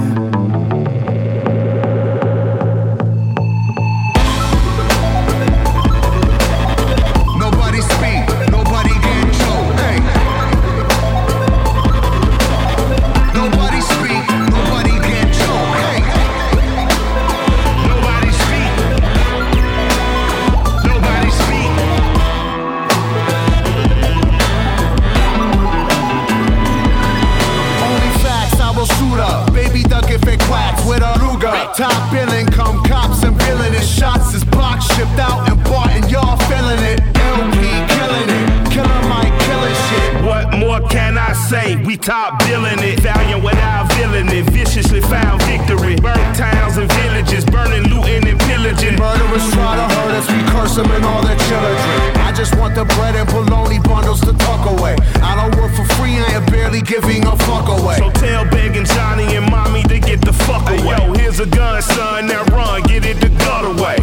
Top billing, come cops and villainous shots is box shipped out and bought and y'all feeling it. L P killing it, Killer Mike killing shit. What more can I say? We top billing it, valiant without villain it. Viciously found victory, burnt towns and villages, burning, looting and pillaging. Murderers try to hurt us, we curse them and all their children. I just want the bread and bologna bundles to tuck away. I don't work for free, I am barely giving a fuck away. So tell begging Johnny and mommy to get the fuck away. Hey, yo, here's a gun, son, now run, get it the gut away.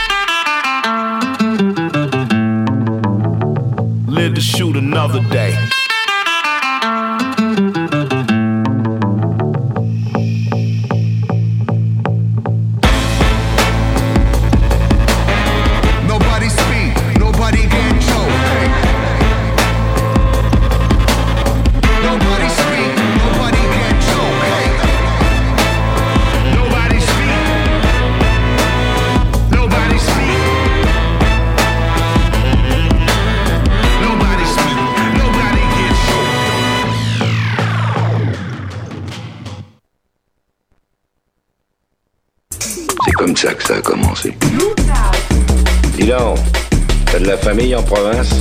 Live to shoot another day. C'est comme ça que ça a commencé. Dis donc, t'as de la famille en province?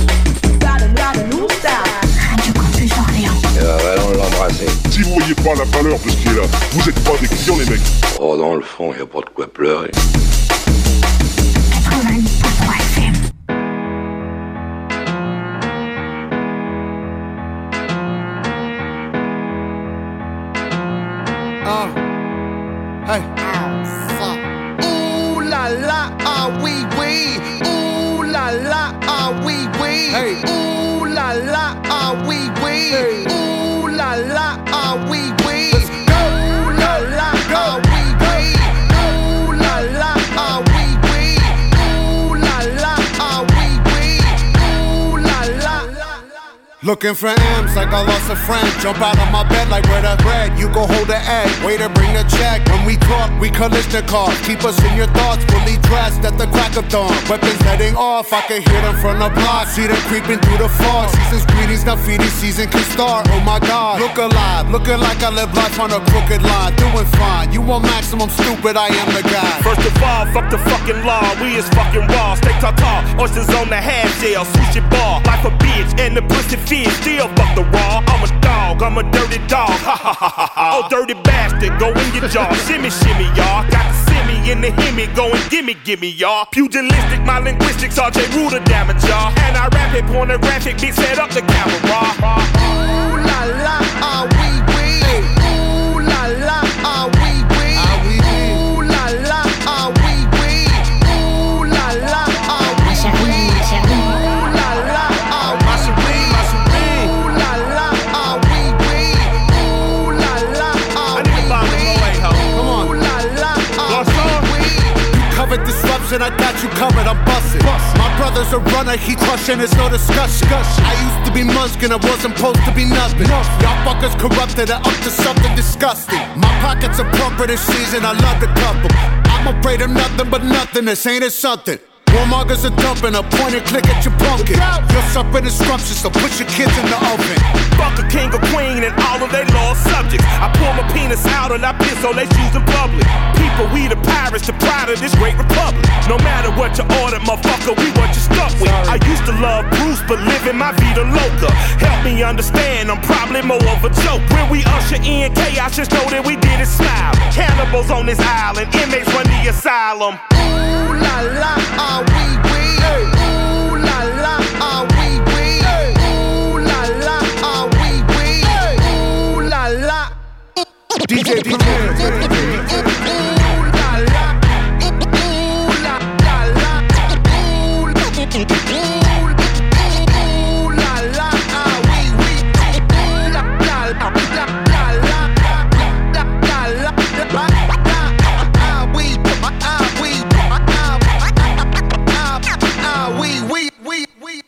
Eh ben, allons l'embrasser. Si vous voyez pas la valeur de ce qui est là, vous êtes pas des clients les mecs. Oh, dans le fond, y a pas de quoi pleurer. Uh, hey. Ooh la la, ah oui oui. Ooh la la, ah oui oui. Hey. Ooh la la, ah oui oui. Hey. Ooh la la, ah oui oui. Let's go. Ooh la la, ah oui oui. Ooh la la, ah oui oui. Ooh la la, ah oui oui. Ooh la la. Looking for M's like I lost a friend. Jump out of my bed like where the bread. You go hold the egg, waiter bring the check. When we talk, we collision cars. Keep us in your thoughts, fully dressed at the crack of dawn. Weapons heading off, I can hear them from the block. See them creeping through the fog. Season's greetings, now feeding season can start. Oh my God, look alive, looking like I live life on a crooked line. Doing fine, you want maximum stupid, I am the guy. First of all, fuck the fucking law. We is fucking raw. Steak tartare, oysters on the half shell, sushi bar. Life a bitch and the pussy fish. Still fuck the raw. I'm a dog, I'm a dirty dog. Ha ha ha ha ha. Oh dirty bastard, go in your jaw. Shimmy shimmy y'all. Got the simmy in the himmy. Go and gimme gimme y'all. Pugilistic, my linguistics, R J Ruder damage y'all. And I rap it pornographic, bitch set up the camera. Ooh la la, ah oui oui. Ooh la la, ah oui oui. Ooh la la, ah oui oui. Ooh la la, ah oui oui. Ooh la la, ah oui oui. Ooh la la, ah oui oui. Ooh la la, ah oui oui. Come on. Ooh la la, ah oui oui. You covered disruption, I got you covered, I'm busted. My brother's a runner, he crushing, there's no discussion. I used to be Munchkin, I wasn't supposed to be nothing. Y'all fuckers corrupted and up to something disgusting. My pockets are plumper this season, I love the couple. I'm afraid of nothing but nothing, this ain't it something. Warmongers are dumping, a point and click at your pumpkin. You're something scrumptious, so put your kids in the oven. Fuck a king or queen and all of they lost subjects. I pull my penis out and I piss on they shoes in public. People, we the pirates, the pride of this great republic. No matter what you order, motherfucker, we what you stuck with. I used to love Bruce, but living my vida loca. Help me understand, I'm probably more of a joke. When we usher in chaos, just know that we did it smile. Cannibals on this island, inmates run the asylum. Ooh la la, ah oui oui. Ooh la la, ah oui oui. Ooh la la, ah oui oui. Ooh la la. D J, D J. Ooh la la. Ooh la la la. Ooh la la, ah oui oui. Ooh la la la la la la la la. Ah oui, ah oui. Oui, oui, oui, oui.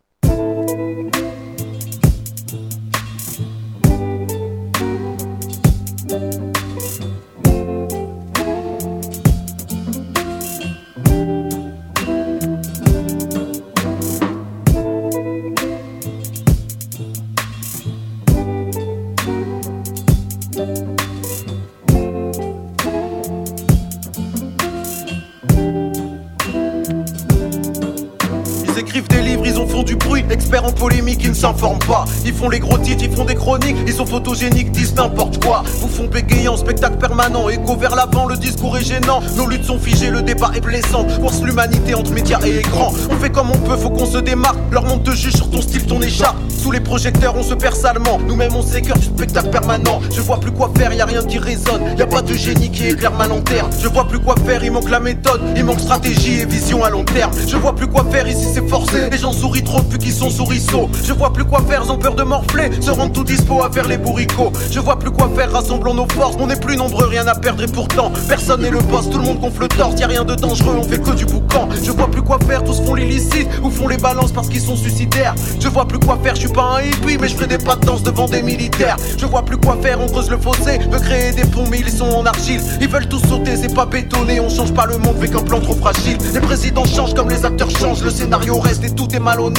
Ils écrivent des livres, ils ont font du bruit. Experts en polémique, ils ne s'informent pas. Ils font les gros titres, ils font des chroniques. Ils sont photogéniques, disent n'importe quoi. Vous font bégayant, spectacle permanent. Écho vers l'avant, le discours est gênant. Nos luttes sont figées, le débat est blessant. Force l'humanité entre médias et écran. On fait comme on peut, faut qu'on se démarque. Leur monde te juge sur ton style, ton écharpe. Sous les projecteurs, on se perd salement. Nous-mêmes, on s'écœure du spectacle permanent. Je vois plus quoi faire, y a rien qui résonne. Y a pas de génie qui éclaire ma lanterne. Je vois plus quoi faire, il manque la méthode. Il manque stratégie et vision à long terme. Je vois plus quoi faire, ici c'est forcé. Les gens sourient trop depuis qu'ils sont souriceaux. Je vois plus quoi faire, ils ont peur de morfler. Se rendent tout dispo à faire les bourricots. Je vois plus quoi faire, rassemblons nos forces. On est plus nombreux, rien à perdre et pourtant personne n'est le boss, tout le monde gonfle le torse. Y'a rien de dangereux, on fait que du boucan. Je vois plus quoi faire, tous font l'illicite ou font les balances parce qu'ils sont suicidaires. Je vois plus quoi faire, je suis pas un hippie mais je ferai des pas de danse devant des militaires. Je vois plus quoi faire, on creuse le fossé. Veut créer des ponts mais ils sont en argile. Ils veulent tous sauter, c'est pas bétonné. On change pas le monde, fait qu'un plan trop fragile. Les présidents changent comme les acteurs changent. Le scénario reste et tout est malhonnête. Y'en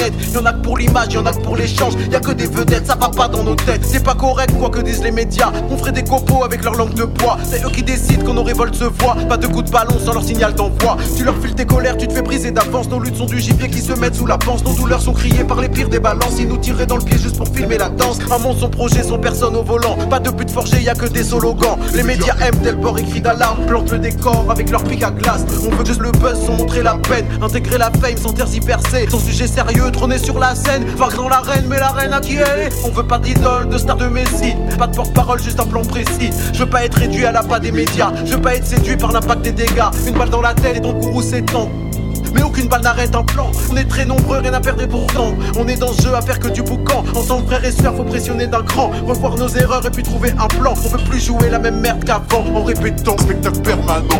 Y'en a que pour l'image, y'en a que pour l'échange. Y'a que des vedettes, ça va pas dans nos têtes. C'est pas correct quoi que disent les médias. On ferait des copeaux avec leur langue de bois. C'est eux qui décident quand nos révoltes se voient. Pas de coup de ballon sans leur signal d'envoi. Tu leur files tes colères, tu te fais briser d'avance. Nos luttes sont du gibier qui se mettent sous la panse. Nos douleurs sont criées par les pires des balances. Ils nous tireraient dans le pied juste pour filmer la danse. Un monde sans projet, sans personne au volant. Pas de but forgé, y'a que des slogans. Les médias aiment tel bord écrit d'alarme. Plantent le décor avec leur pic à glace. On veut juste le buzz sans montrer la peine. Intégrer la fame sans tergiverser. Sans sujet sérieux, trôner sur la scène. Vague dans l'arène, mais l'arène à qui elle est. On veut pas d'idole, de star de Messi. Pas de porte-parole, juste un plan précis. Je veux pas être réduit à la pas des médias. Je veux pas être séduit par l'impact des dégâts. Une balle dans la tête et ton courroux s'étend. Mais aucune balle n'arrête un plan. On est très nombreux, rien à perdre et pourtant on est dans ce jeu à faire que du boucan. Ensemble frères et sœurs, faut pressionner d'un cran. Revoir nos erreurs et puis trouver un plan. On veut plus jouer la même merde qu'avant. En répétant, spectacle permanent.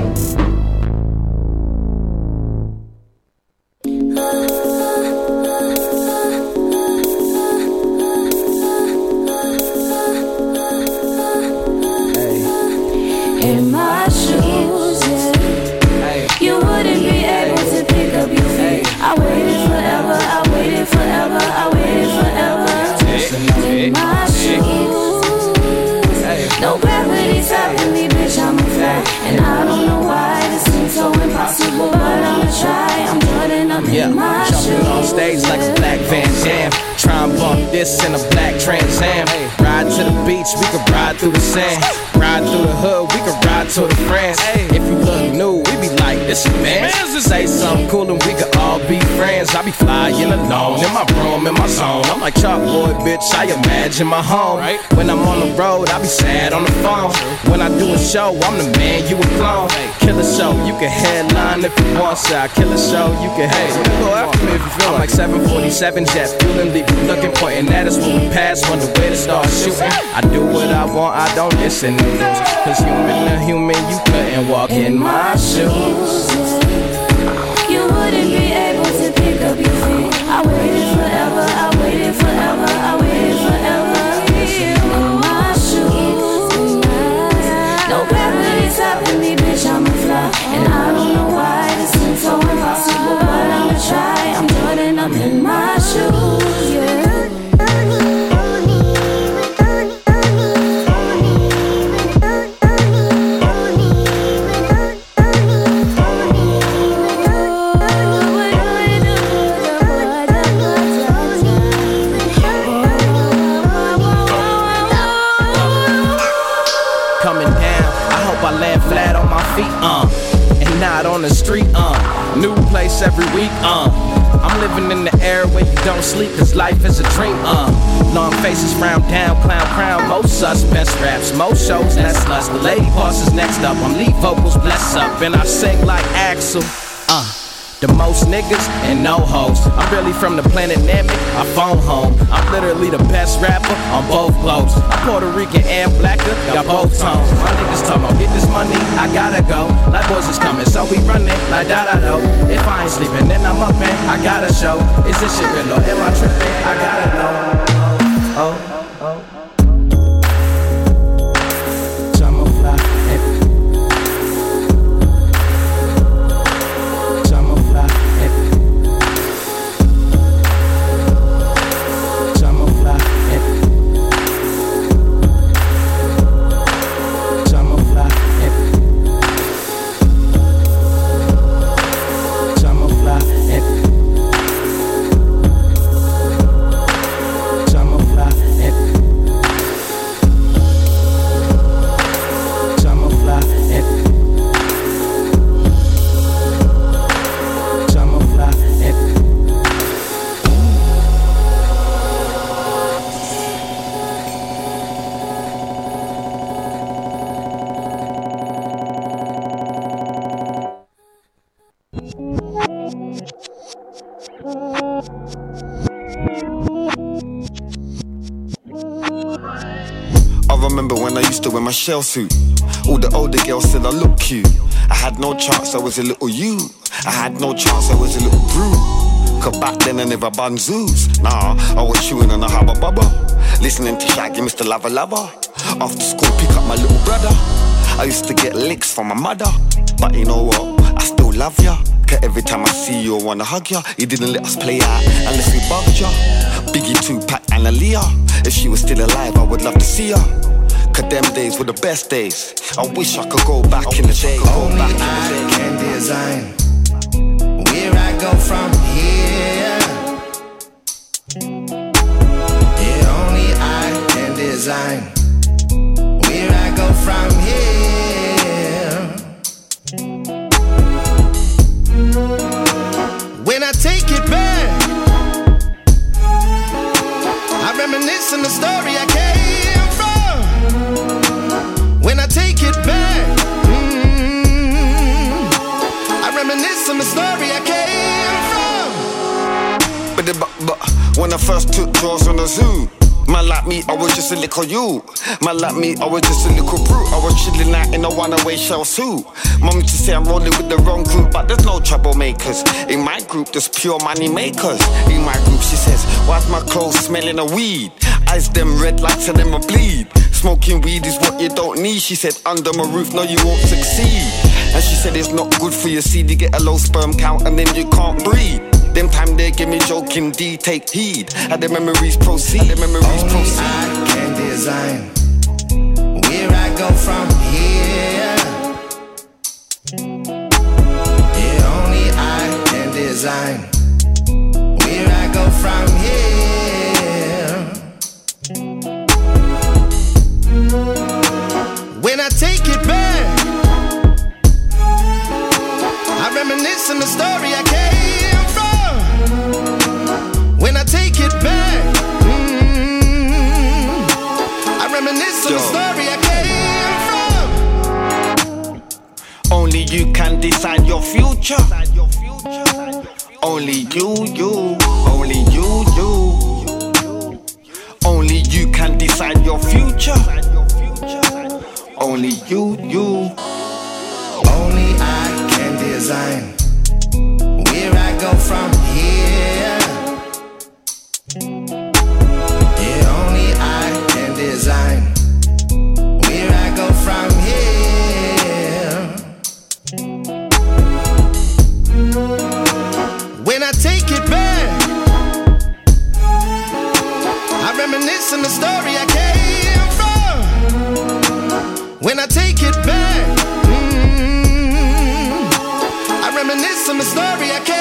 In my shoes, yeah. You wouldn't be able to pick up your feet. I waited forever, I waited forever, I waited forever. In my shoes, no gravity stopping me, bitch, I'ma fly. And I don't know why this seems so impossible, but I'ma try. I'm Jordan, I'm yeah, in my shoes. Jumping on stage like a black Van Damme. Try and bump this in a black Trans Am. Ride to the beach, we can ride through the sand. Ride through the hood, we can ride to the France. If you look new, we be like, this is man. Say something cool and we could all be friends. I be flying alone, in my room, in my zone. I'm like Chalk Boy, bitch, I imagine my home. When I'm on the road, I be sad on the phone. When I do a show, I'm the man, you a clone. Kill a show, you can headline if you want. Shot, kill a show, you can hey, go after me if you feel I'm like seven forty-seven jet, fueling, leave you looking, pointing at us when we pass, wonder where to start shooting. I do what I want, I don't listen to news. Cause human to human, you couldn't walk in, in my shoes. You wouldn't be able to pick up your feet. I waited forever, I waited forever, I waited forever. In my shoes, no gravity stopping me, bitch, I'ma fly. And I don't know why this seems so impossible, but I'ma try. I'm Jordan, I'm in my shoes, yeah. Uh, and not on the street, uh, new place every week, uh, I'm living in the air where you don't sleep, cause life is a dream, uh, long faces frown down, clown crown, most suspects raps, most shows, that's lust, the lady boss is next up, I'm lead vocals, bless up, and I sing like Axel, uh, the most niggas and no hoes. I'm really from the planet Namek, I phone home. I'm literally the best rapper on both globes. I'm Puerto Rican and blacker, got both tones. My niggas talking about get this money, I gotta go. Like boys is coming, so we running like da da do. If I ain't sleeping, then I'm up and I gotta show. Is this shit real or am I tripping? I gotta know. Oh, oh, oh. My shell suit. All the older girls said I look cute. I had no chance, I was a little you. I had no chance, I was a little brew. Cause back then I never bun zoos. Nah, I was chewing on a hubba bubba, listening to Shaggy, Mister Lava Lava. After school, pick up my little brother. I used to get licks from my mother, but you know what? I still love ya. Cause every time I see you I wanna hug ya. He didn't let us play out unless we bugged ya. Biggie, Tupac and Aaliyah. If she was still alive I would love to see her. Cause them days were the best days. I wish I could go back in the day. Only I can design where I go from here. Yeah, only I can design where I go from here. When I take it back, I reminisce on the story I came from. When I take it back, mm, I reminisce on the story I came from. But, but, but when I first took draws on the zoo, man like me, I was just a little you. Man like me, I was just a little brute. I was chilling out in a one-away shell suit. Mum used to say I'm rolling with the wrong group, but there's no troublemakers. In my group, there's pure money makers. In my group, she says, why's my clothes smelling of weed? Eyes them red like to them a bleed. Smoking weed is what you don't need. She said, under my roof, no you won't succeed. And she said it's not good for your seed. You get a low sperm count and then you can't breed. Them time they give me joking D, take heed. How the memories proceed, how the memories only proceed. I can design where I go from here. Yeah, only I can design where I go from here. When I take it back, I reminisce on the story I came from. When I take it back, mm, I reminisce on the story I came from. Only you can decide your future. Only you, you, only you, you. Only you can decide your future. Only you, you. Only I can design where I go from here. Yeah, only I can design where I go from here. When I take it back, I reminisce on the story I came from. When I take it back, mm, I reminisce on the story I came from.